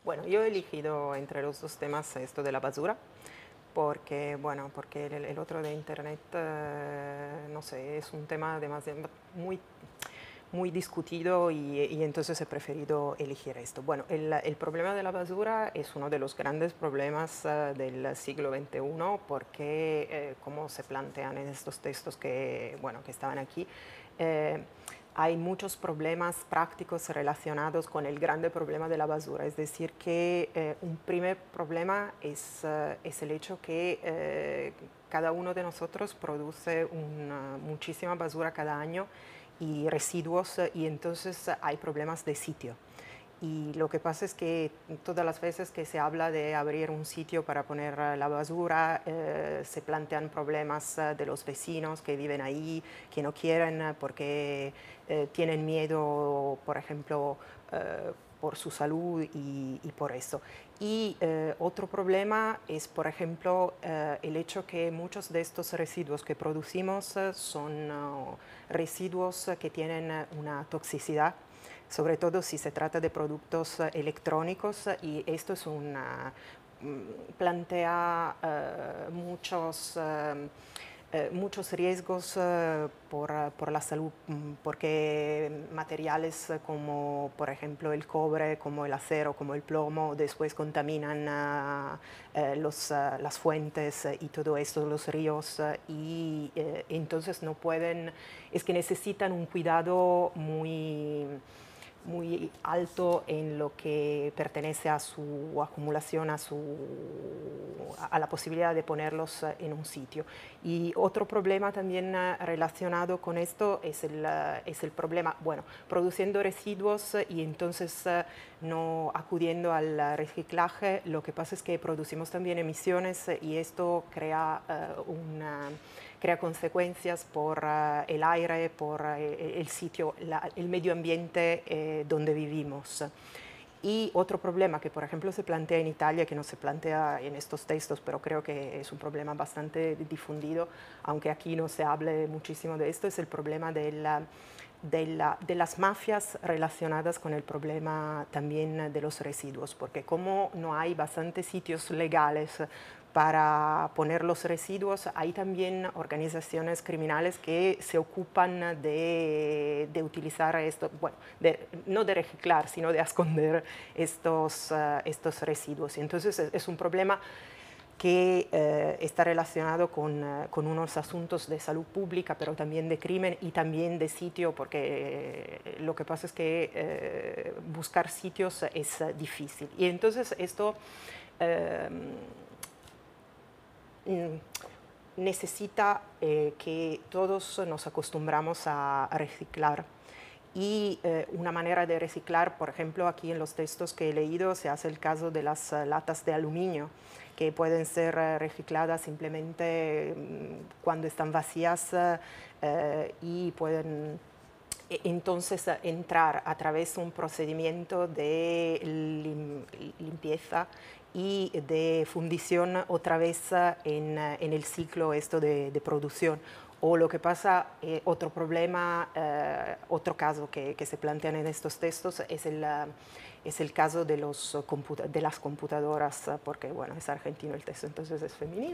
Bueno, yo he elegido entre los dos temas esto de la basura, porque, bueno, porque el otro de Internet, no sé, es un tema demasiado, muy discutido y entonces he preferido elegir esto. Bueno, el problema de la basura es uno de los grandes problemas del siglo XXI porque, como se plantean en estos textos que, bueno, que estaban aquí, eh, hay muchos problemas prácticos relacionados con el grande problema de la basura. Es decir, que un primer problema es el hecho que cada uno de nosotros produce muchísima basura cada año y residuos y entonces hay problemas de sitio. Y lo que pasa es que todas las veces que se habla de abrir un sitio para poner la basura, se plantean problemas de los vecinos que viven ahí, que no quieren porque tienen miedo, por ejemplo, por su salud y por eso. Y otro problema es, por ejemplo, el hecho que muchos de estos residuos que producimos son residuos que tienen una toxicidad, sobre todo si se trata de productos electrónicos, y esto es plantea muchos riesgos por la salud, porque materiales como por ejemplo el cobre, como el acero, como el plomo, después contaminan las fuentes y todo esto, los ríos, y entonces no pueden, es que necesitan un cuidado muy alto en lo que pertenece a su acumulación, a la posibilidad de ponerlos en un sitio. Y otro problema también relacionado con esto es el problema, bueno, produciendo residuos y entonces no acudiendo al reciclaje, lo que pasa es que producimos también emisiones y esto crea consecuencias por el aire, por el sitio, el medio ambiente donde vivimos. Y otro problema que, por ejemplo, se plantea en Italia, que no se plantea en estos textos, pero creo que es un problema bastante difundido, aunque aquí no se hable muchísimo de esto, es el problema de las mafias relacionadas con el problema también de los residuos, porque como no hay bastantes sitios legales para poner los residuos, hay también organizaciones criminales que se ocupan de utilizar esto, bueno, no de reciclar, sino de esconder estos residuos. Entonces es un problema que está relacionado con unos asuntos de salud pública, pero también de crimen y también de sitio, porque lo que pasa es que buscar sitios es difícil. Y entonces esto eh, necesita que todos nos acostumbramos a reciclar. Y una manera de reciclar, por ejemplo, aquí en los textos que he leído se hace el caso de las latas de aluminio, que pueden ser recicladas simplemente cuando están vacías y pueden entonces entrar a través de un procedimiento de limpieza y de fundición otra vez en el ciclo esto de producción. O lo que pasa, otro problema, otro caso que se plantean en estos textos es el caso de las computadoras, porque bueno, es argentino el texto, entonces es femenino,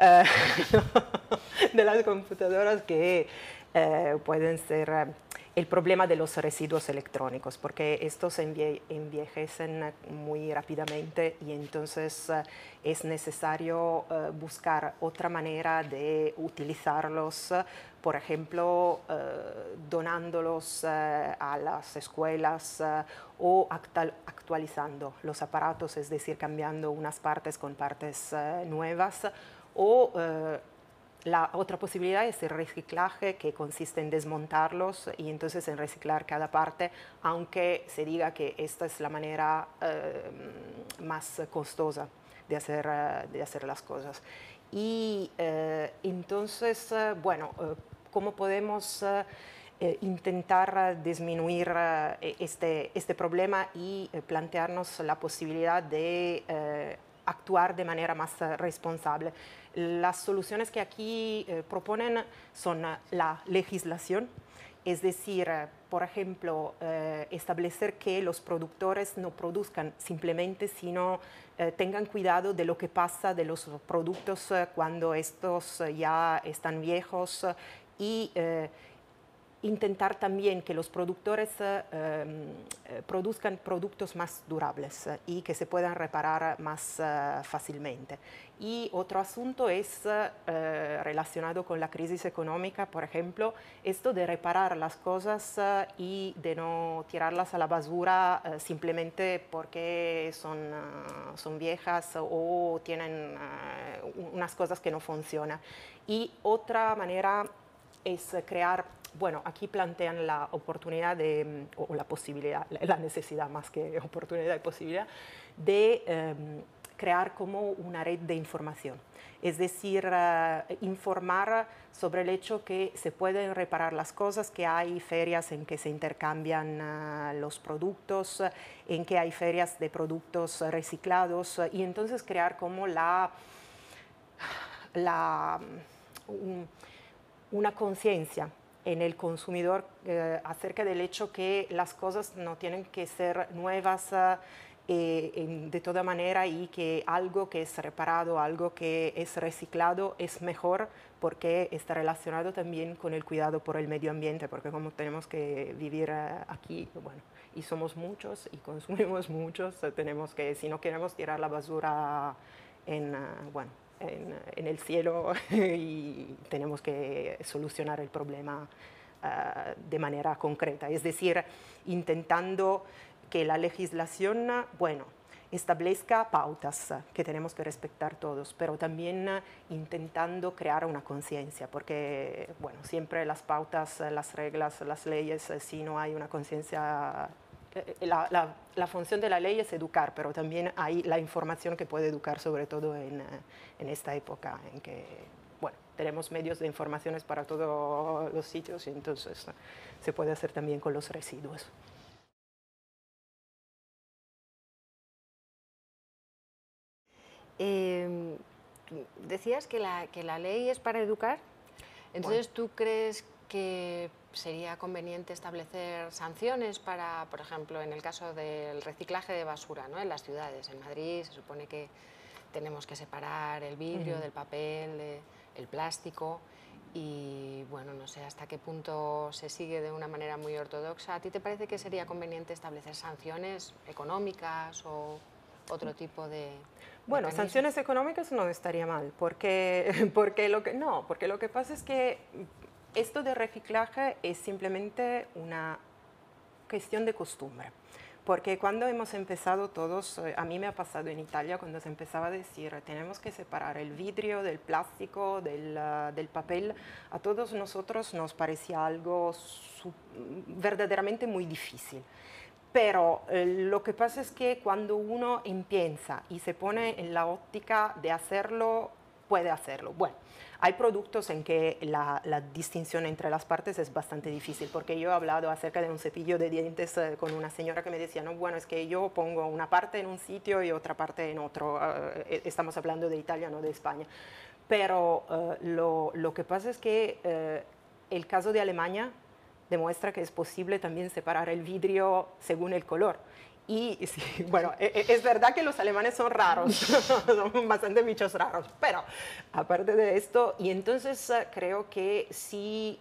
de las computadoras que pueden ser el problema de los residuos electrónicos, porque estos se envejecen muy rápidamente y entonces es necesario buscar otra manera de utilizarlos, por ejemplo, donándolos a las escuelas o actualizando los aparatos, es decir, cambiando unas partes con partes nuevas, o la otra posibilidad es el reciclaje, que consiste en desmontarlos y entonces en reciclar cada parte, aunque se diga que esta es la manera más costosa de hacer las cosas. Y entonces, bueno, ¿cómo podemos intentar disminuir este problema y plantearnos la posibilidad de actuar de manera más responsable? Las soluciones que aquí proponen son la legislación, es decir, por ejemplo, establecer que los productores no produzcan simplemente, sino tengan cuidado de lo que pasa de los productos cuando estos ya están viejos y intentar también que los productores produzcan productos más durables y que se puedan reparar más fácilmente. Y otro asunto es relacionado con la crisis económica, por ejemplo, esto de reparar las cosas y de no tirarlas a la basura simplemente porque son viejas o tienen unas cosas que no funcionan. Y otra manera es crear, bueno, aquí plantean la oportunidad o la posibilidad, la necesidad más que oportunidad y posibilidad, de crear como una red de información. Es decir, informar sobre el hecho que se pueden reparar las cosas, que hay ferias en que se intercambian los productos, en que hay ferias de productos reciclados, y entonces crear como una conciencia en el consumidor acerca del hecho que las cosas no tienen que ser nuevas de toda manera y que algo que es reparado, algo que es reciclado es mejor porque está relacionado también con el cuidado por el medio ambiente, porque como tenemos que vivir aquí, bueno, y somos muchos y consumimos muchos, tenemos que, si no queremos tirar la basura bueno, en el cielo y tenemos que solucionar el problema de manera concreta. Es decir, intentando que la legislación, bueno, establezca pautas que tenemos que respetar todos, pero también intentando crear una conciencia, porque, bueno, siempre las pautas, las reglas, las leyes, si no hay una conciencia. La función de la ley es educar, pero también hay la información que puede educar, sobre todo en esta época en que, bueno, tenemos medios de informaciones para todos los sitios y entonces se puede hacer también con los residuos. Decías que la ley es para educar, entonces Bueno, ¿tú crees que sería conveniente establecer sanciones para, por ejemplo, en el caso del reciclaje de basura, ¿no? En las ciudades, en Madrid se supone que tenemos que separar el vidrio del papel, el plástico y bueno, no sé hasta qué punto se sigue de una manera muy ortodoxa. ¿A ti te parece que sería conveniente establecer sanciones económicas o otro tipo de bueno, mecanismo? sanciones económicas no estaría mal, porque, porque lo que pasa es que esto de reciclaje es simplemente una cuestión de costumbre. Porque cuando hemos empezado todos, a mí me ha pasado en Italia cuando se empezaba a decir tenemos que separar el vidrio del plástico, del papel, a todos nosotros nos parecía algo verdaderamente muy difícil. Pero lo que pasa es que cuando uno empieza y se pone en la óptica de hacerlo, puede hacerlo. Bueno, hay productos en que la distinción entre las partes es bastante difícil, porque yo he hablado acerca de un cepillo de dientes con una señora que me decía, no, bueno, es que yo pongo una parte en un sitio y otra parte en otro. Estamos hablando de Italia, no de España. Pero lo que pasa es que el caso de Alemania demuestra que es posible también separar el vidrio según el color. Y sí, bueno, es verdad que los alemanes son raros, son bastante bichos raros, pero aparte de esto, y entonces creo que si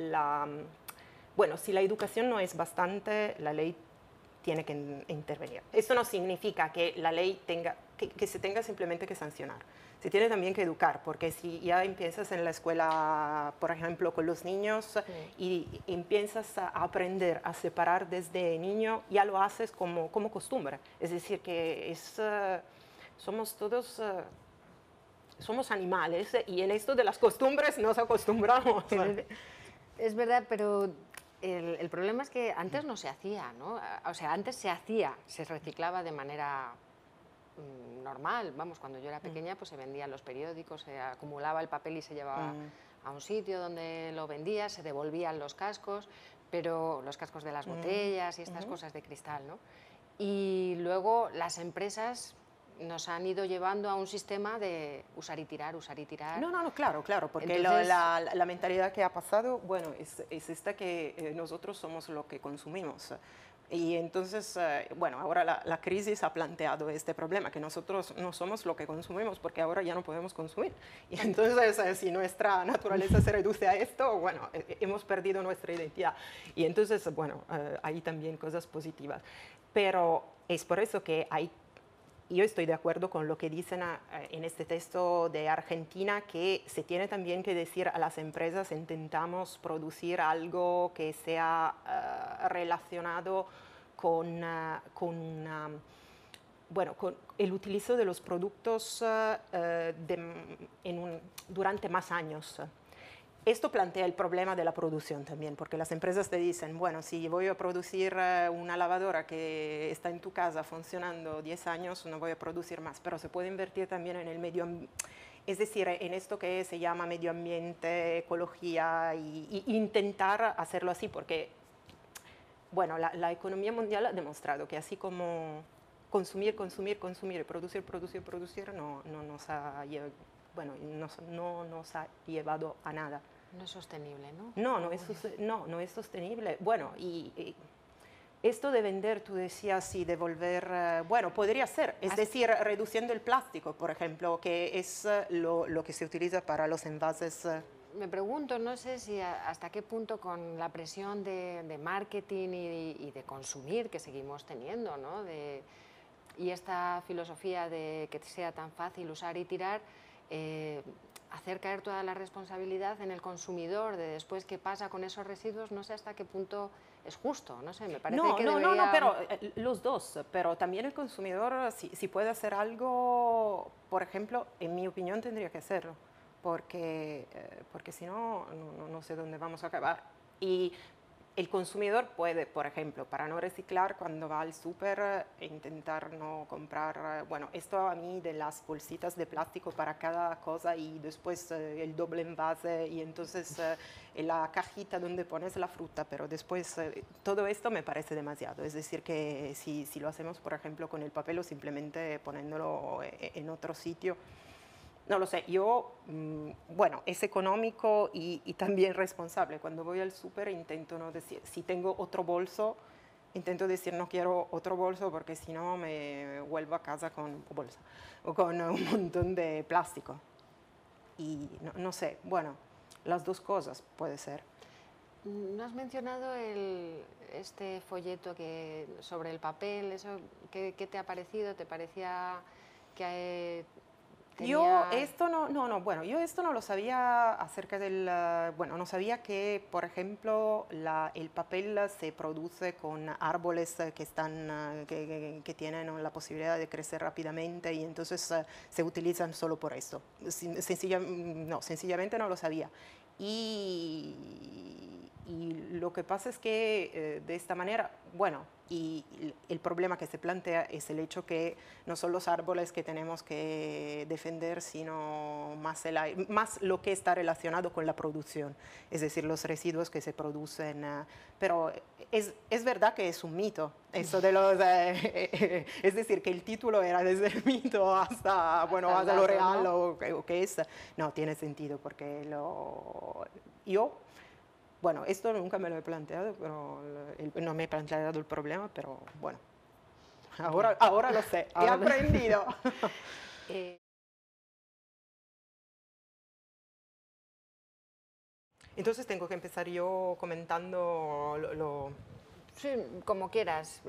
bueno, si la educación no es bastante, la ley tiene que intervenir. Esto no significa que la ley tenga, que se tenga simplemente que sancionar. Se tiene también que educar, porque si ya empiezas en la escuela, por ejemplo, con los niños y empiezas a aprender a separar desde niño, ya lo haces como costumbre. Es decir, que somos todos, somos animales y en esto de las costumbres nos acostumbramos. Es verdad, pero el problema es que antes no se hacía, ¿no? O sea, antes se hacía, se reciclaba de manera normal. Vamos, cuando yo era pequeña, pues se vendían los periódicos, se acumulaba el papel y se llevaba a un sitio donde lo vendía, se devolvían los cascos, pero los cascos de las botellas y estas cosas de cristal, ¿no? Y luego las empresas nos han ido llevando a un sistema de usar y tirar, usar y tirar. No, no, no, claro, claro, porque Entonces, la mentalidad que ha pasado, bueno, es esta que nosotros somos lo que consumimos. Y entonces, bueno, ahora la crisis ha planteado este problema, que nosotros no somos lo que consumimos porque ahora ya no podemos consumir. Y entonces, si nuestra naturaleza se reduce a esto, bueno, hemos perdido nuestra identidad. Y entonces, bueno, hay también cosas positivas. Pero es por eso que yo estoy de acuerdo con lo que dicen en este texto de Argentina, que se tiene también que decir a las empresas, intentamos producir algo que sea relacionado bueno, con el utilizo de los productos durante más años. Esto plantea el problema de la producción también, porque las empresas te dicen, bueno, si voy a producir una lavadora que está en tu casa funcionando 10 años, no voy a producir más, pero se puede invertir también en el medio ambiente, es decir, en esto que se llama medio ambiente, ecología, y intentar hacerlo así, porque, bueno, la economía mundial ha demostrado que así como consumir, consumir, consumir, producir, producir, producir, no nos ha bueno, no nos ha llevado a nada. no es sostenible, ¿no? No es sostenible. Bueno, y esto de vender, tú decías, y de volver, bueno, podría ser, es decir, reduciendo el plástico, por ejemplo, que es lo que se utiliza para los envases. Me pregunto, no sé si hasta qué punto con la presión de marketing y de consumir que seguimos teniendo, ¿no? Y esta filosofía de que sea tan fácil usar y tirar, hacer caer toda la responsabilidad en el consumidor de después qué pasa con esos residuos, no sé hasta qué punto es justo, no sé, me parece que debería... No, pero los dos, pero también el consumidor, si puede hacer algo, por ejemplo, en mi opinión tendría que hacerlo, porque si no, no sé dónde vamos a acabar. Y el consumidor puede, por ejemplo, para no reciclar, cuando va al súper, intentar no comprar, bueno, esto a mí de las bolsitas de plástico para cada cosa y después el doble envase y entonces la cajita donde pones la fruta, pero después todo esto me parece demasiado. Es decir, que si lo hacemos, por ejemplo, con el papel o simplemente poniéndolo en otro sitio, no lo sé, yo, bueno, es económico y también responsable. Cuando voy al súper intento no decir, si tengo otro bolso, intento decir no quiero otro bolso porque si no me vuelvo a casa con bolsa o con un montón de plástico. Y no sé, bueno, las dos cosas puede ser. ¿No has mencionado este folleto sobre el papel? Eso, ¿qué te ha parecido? ¿Te parecía que Yo esto bueno, yo esto no lo sabía acerca bueno, no sabía que, por ejemplo, el papel se produce con árboles que están, que tienen la posibilidad de crecer rápidamente y entonces se utilizan solo por eso. Sencillamente no lo sabía. Y lo que pasa es que de esta manera, bueno, y el problema que se plantea es el hecho que no son los árboles que tenemos que defender, sino más lo que está relacionado con la producción, es decir, los residuos que se producen. Pero es verdad que es un mito, eso de los... es decir, que el título era desde el mito hasta, bueno, hasta lo real, ¿no? o que es. No, tiene sentido, porque yo... Bueno, esto nunca me lo he planteado, pero no me he planteado el problema, pero bueno, ahora lo sé, he aprendido. Entonces tengo que empezar yo comentando Sí, como quieras.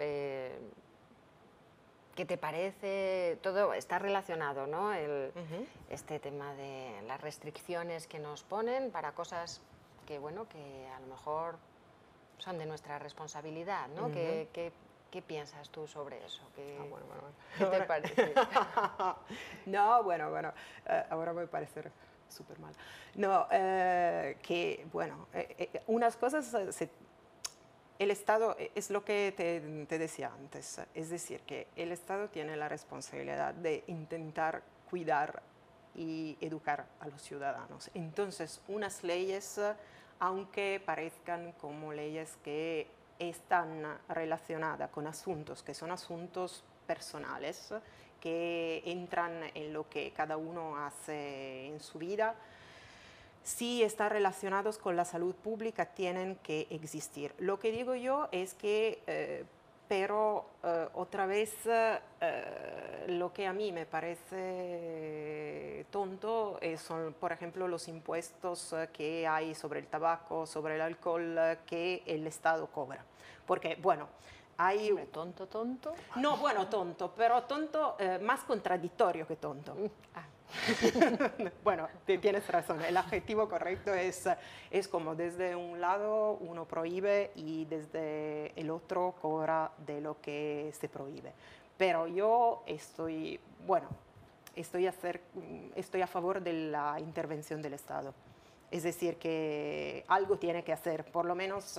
¿Qué te parece? Todo está relacionado, ¿no? Este tema de las restricciones que nos ponen para cosas que, bueno, que a lo mejor son de nuestra responsabilidad, ¿no? ¿Qué piensas tú sobre eso? Bueno. ¿Qué te parece? No, bueno, ahora me parece súper mal. No, que, bueno, unas cosas, el Estado, es lo que te decía antes, es decir, que el Estado tiene la responsabilidad de intentar cuidar y educar a los ciudadanos. Entonces, unas leyes, aunque parezcan como leyes que están relacionadas con asuntos que son asuntos personales que entran en lo que cada uno hace en su vida. Si están relacionados con la salud pública, tienen que existir. Lo que digo yo es que, pero otra vez, lo que a mí me parece tonto son, por ejemplo, los impuestos que hay sobre el tabaco, sobre el alcohol, que el Estado cobra. Porque, bueno, hay... Hombre, tonto, tonto. No, bueno, tonto, pero tonto más contradictorio que tonto. Ah. Bueno, tienes razón, el adjetivo correcto es como desde un lado uno prohíbe y desde el otro cobra de lo que se prohíbe. Pero yo estoy, bueno, estoy a favor de la intervención del Estado. Es decir, que algo tiene que hacer, por lo menos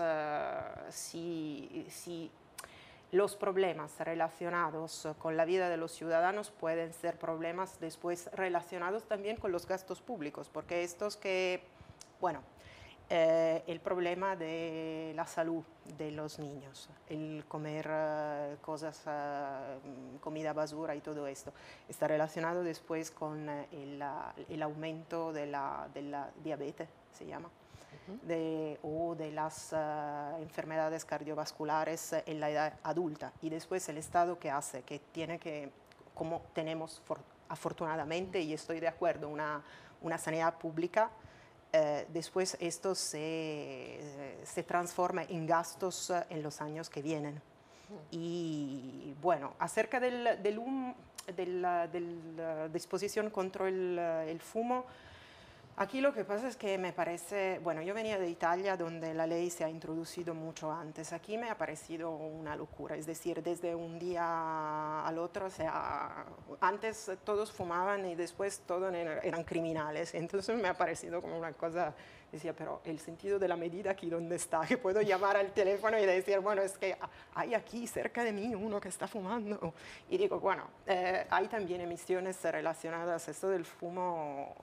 si los problemas relacionados con la vida de los ciudadanos pueden ser problemas después relacionados también con los gastos públicos, porque estos que, bueno, el problema de la salud de los niños, el comer comida basura y todo esto, está relacionado después con el aumento de la diabetes, se llama. O de las enfermedades cardiovasculares en la edad adulta. Y después el Estado, ¿qué hace? Que tiene que, como tenemos afortunadamente, y estoy de acuerdo, una sanidad pública, después esto se transforma en gastos en los años que vienen. Y bueno, acerca de la disposición contra el fumo, aquí lo que pasa es que me parece, bueno, yo venía de Italia donde la ley se ha introducido mucho antes. Aquí me ha parecido una locura, es decir, desde un día al otro, o sea, antes todos fumaban y después todos eran criminales. Entonces me ha parecido como una cosa, decía, pero el sentido de la medida aquí, ¿dónde está? Que puedo llamar al teléfono y decir, bueno, es que hay aquí cerca de mí uno que está fumando. Y digo, bueno, hay también emisiones relacionadas a esto del fumo.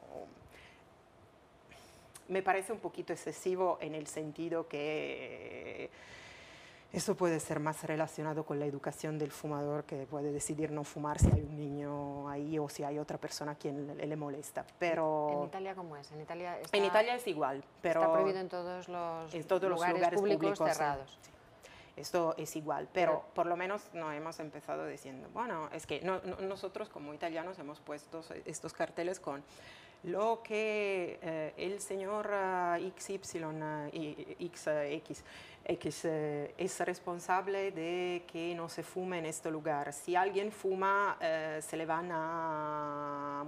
Me parece un poquito excesivo en el sentido que eso puede ser más relacionado con la educación del fumador, que puede decidir no fumar si hay un niño ahí o si hay otra persona a quien le molesta. Pero ¿En Italia cómo es? En Italia es igual, pero está prohibido en todos los lugares públicos cerrados. Sí. Esto es igual, pero por lo menos no hemos empezado diciendo, bueno, es que nosotros como italianos hemos puesto estos carteles con lo que el señor XX es responsable de que no se fume en este lugar. Si alguien fuma, se lo van a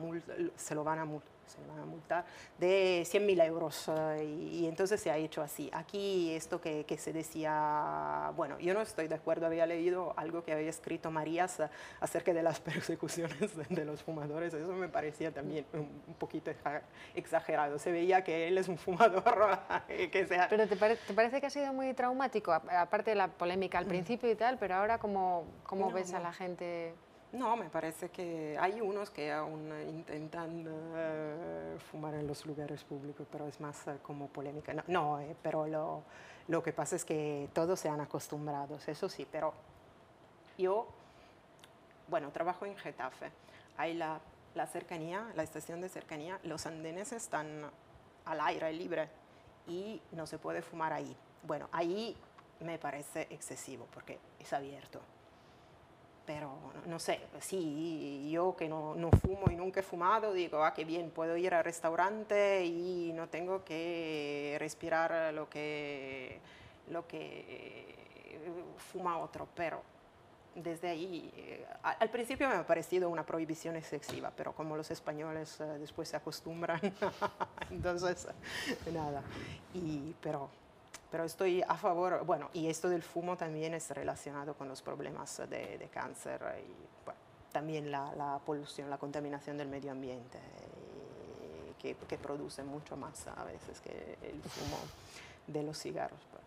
multar de 100.000 euros y entonces se ha hecho así. Aquí esto que se decía, bueno, yo no estoy de acuerdo, había leído algo que había escrito Marías acerca de las persecuciones de los fumadores, eso me parecía también un poquito exagerado, se veía que él es un fumador. Que sea... ¿Pero te parece que ha sido muy traumático, aparte de la polémica al principio y tal, pero ahora cómo ves a la gente...? No, me parece que hay unos que aún intentan fumar en los lugares públicos, pero es más como polémica. No, pero lo que pasa es que todos se han acostumbrado, eso sí, pero yo, bueno, trabajo en Getafe, hay la cercanía, la estación de cercanía, los andenes están al aire libre y no se puede fumar ahí. Bueno, ahí me parece excesivo porque es abierto. Pero no sé, sí, yo que no fumo y nunca he fumado, digo, qué bien, puedo ir al restaurante y no tengo que respirar lo que fuma otro, pero desde ahí, al principio me ha parecido una prohibición excesiva, pero como los españoles después se acostumbran, entonces nada, pero estoy a favor, bueno, y esto del fumo también es relacionado con los problemas de cáncer y bueno, también la polución, la contaminación del medio ambiente, que produce mucho más a veces que el fumo de los cigarros.